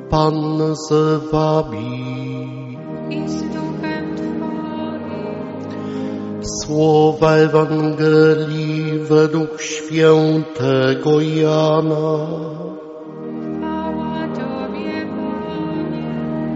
Pan z wami. I z duchem Twoim. Słowa Ewangelii według świętego Jana. Chwała Tobie, Panie.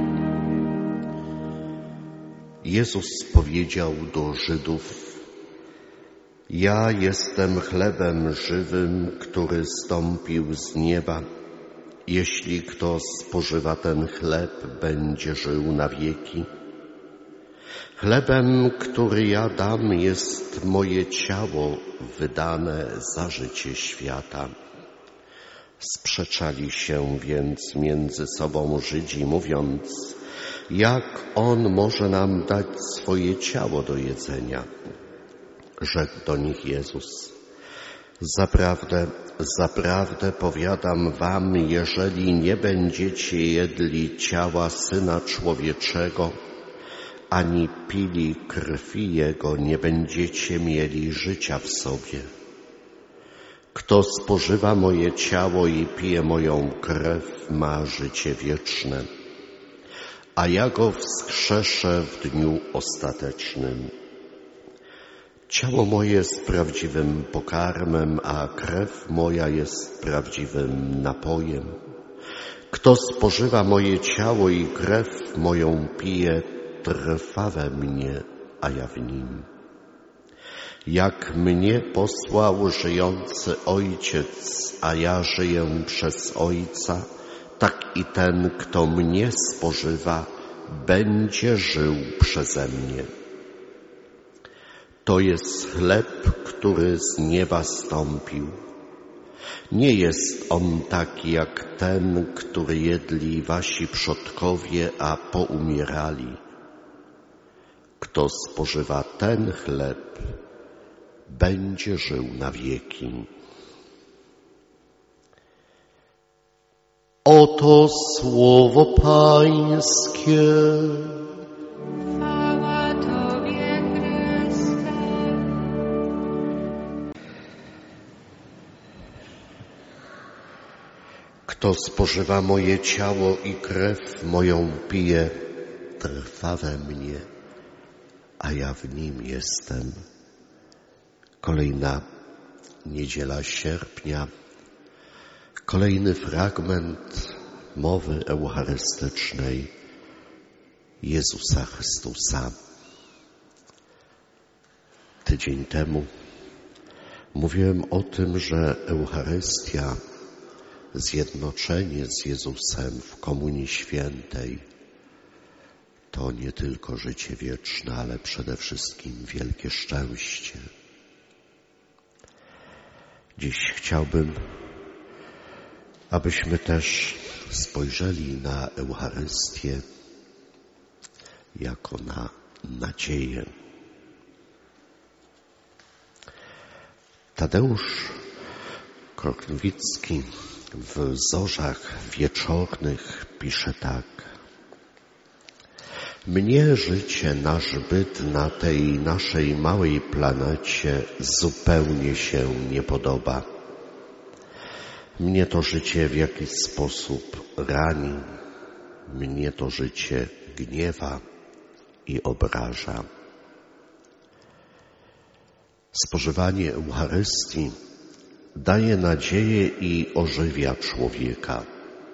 Jezus powiedział do Żydów: Ja jestem chlebem żywym, który zstąpił z nieba. Jeśli kto spożywa ten chleb, będzie żył na wieki. Chlebem, który ja dam, jest moje ciało wydane za życie świata. Sprzeczali się więc między sobą Żydzi, mówiąc: jak on może nam dać swoje ciało do jedzenia? Rzekł do nich Jezus: Zaprawdę, zaprawdę powiadam wam, jeżeli nie będziecie jedli ciała Syna Człowieczego, ani pili krwi Jego, nie będziecie mieli życia w sobie. Kto spożywa moje ciało i pije moją krew, ma życie wieczne, a ja go wskrzeszę w dniu ostatecznym. Ciało moje jest prawdziwym pokarmem, a krew moja jest prawdziwym napojem. Kto spożywa moje ciało i krew moją pije, trwa we mnie, a ja w nim. Jak mnie posłał żyjący Ojciec, a ja żyję przez Ojca, tak i ten, kto mnie spożywa, będzie żył przeze mnie. To jest chleb, który z nieba stąpił. Nie jest on taki jak ten, który jedli wasi przodkowie, a poumierali. Kto spożywa ten chleb, będzie żył na wieki. Oto słowo Pańskie. Chwała Tobie, Chryste. Kto spożywa moje ciało i krew moją pije, trwa we mnie, a ja w nim jestem. Kolejna niedziela sierpnia, kolejny fragment mowy eucharystycznej Jezusa Chrystusa. Tydzień temu mówiłem o tym, że Eucharystia, zjednoczenie z Jezusem w Komunii Świętej, to nie tylko życie wieczne, ale przede wszystkim wielkie szczęście. Dziś chciałbym, abyśmy też spojrzeli na Eucharystię jako na nadzieję. Tadeusz Krognowicki w Zorzach Wieczornych pisze tak: Mnie życie, nasz byt na tej naszej małej planecie zupełnie się nie podoba. Mnie to życie w jakiś sposób rani, mnie to życie gniewa i obraża. Spożywanie Eucharystii daje nadzieję i ożywia człowieka.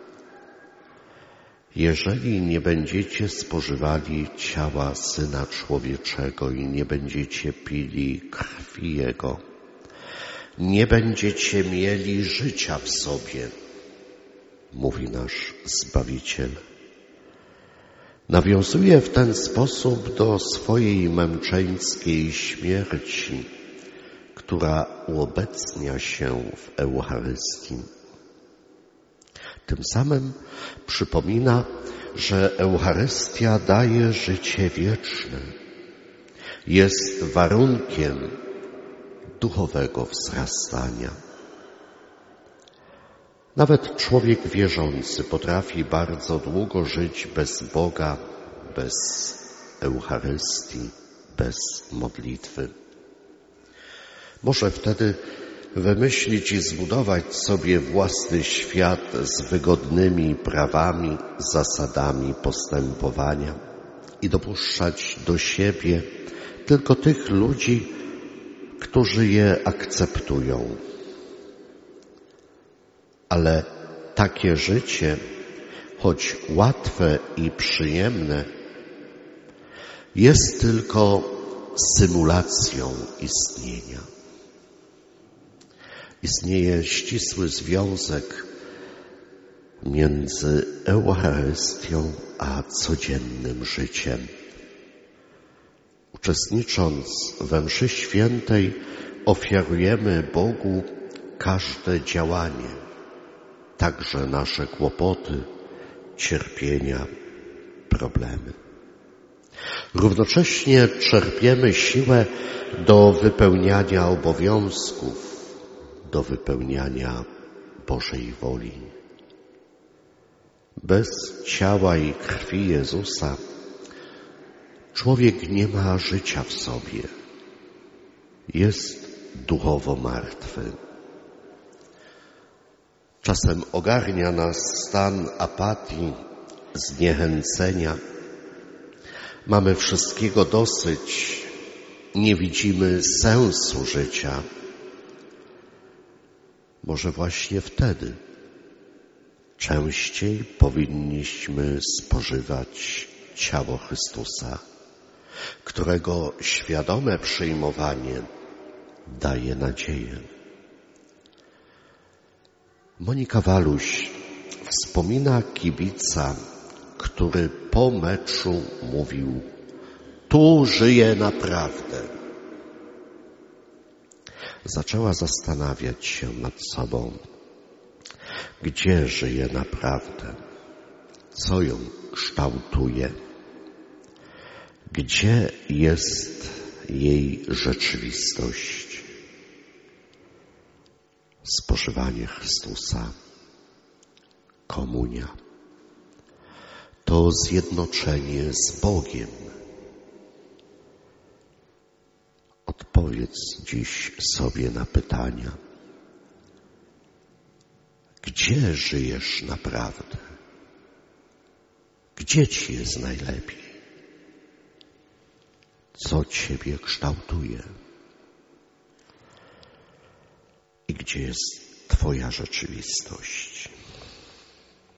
Jeżeli nie będziecie spożywali ciała Syna Człowieczego i nie będziecie pili krwi Jego, nie będziecie mieli życia w sobie, mówi nasz Zbawiciel. Nawiązuje w ten sposób do swojej męczeńskiej śmierci, która uobecnia się w Eucharystii. Tym samym przypomina, że Eucharystia daje życie wieczne. Jest warunkiem duchowego wzrastania. Nawet człowiek wierzący potrafi bardzo długo żyć bez Boga, bez Eucharystii, bez modlitwy. Może wtedy wymyślić i zbudować sobie własny świat z wygodnymi prawami, zasadami postępowania i dopuszczać do siebie tylko tych ludzi, którzy je akceptują. Ale takie życie, choć łatwe i przyjemne, jest tylko symulacją istnienia. Istnieje ścisły związek między Eucharystią a codziennym życiem. Uczestnicząc we mszy świętej ofiarujemy Bogu każde działanie, także nasze kłopoty, cierpienia, problemy. Równocześnie czerpiemy siłę do wypełniania obowiązków, do wypełniania Bożej woli. Bez ciała i krwi Jezusa człowiek nie ma życia w sobie. Jest duchowo martwy. Czasem ogarnia nas stan apatii, zniechęcenia. Mamy wszystkiego dosyć, nie widzimy sensu życia. Może właśnie wtedy częściej powinniśmy spożywać ciało Chrystusa, którego świadome przyjmowanie daje nadzieję. Monika Waluś wspomina kibica, który po meczu mówił: tu żyję naprawdę. Zaczęła zastanawiać się nad sobą, gdzie żyje naprawdę, co ją kształtuje, gdzie jest jej rzeczywistość. Spożywanie Chrystusa, komunia, to zjednoczenie z Bogiem. Odpowiedz dziś sobie na pytania. Gdzie żyjesz naprawdę? Gdzie ci jest najlepiej? Co ciebie kształtuje? I gdzie jest twoja rzeczywistość?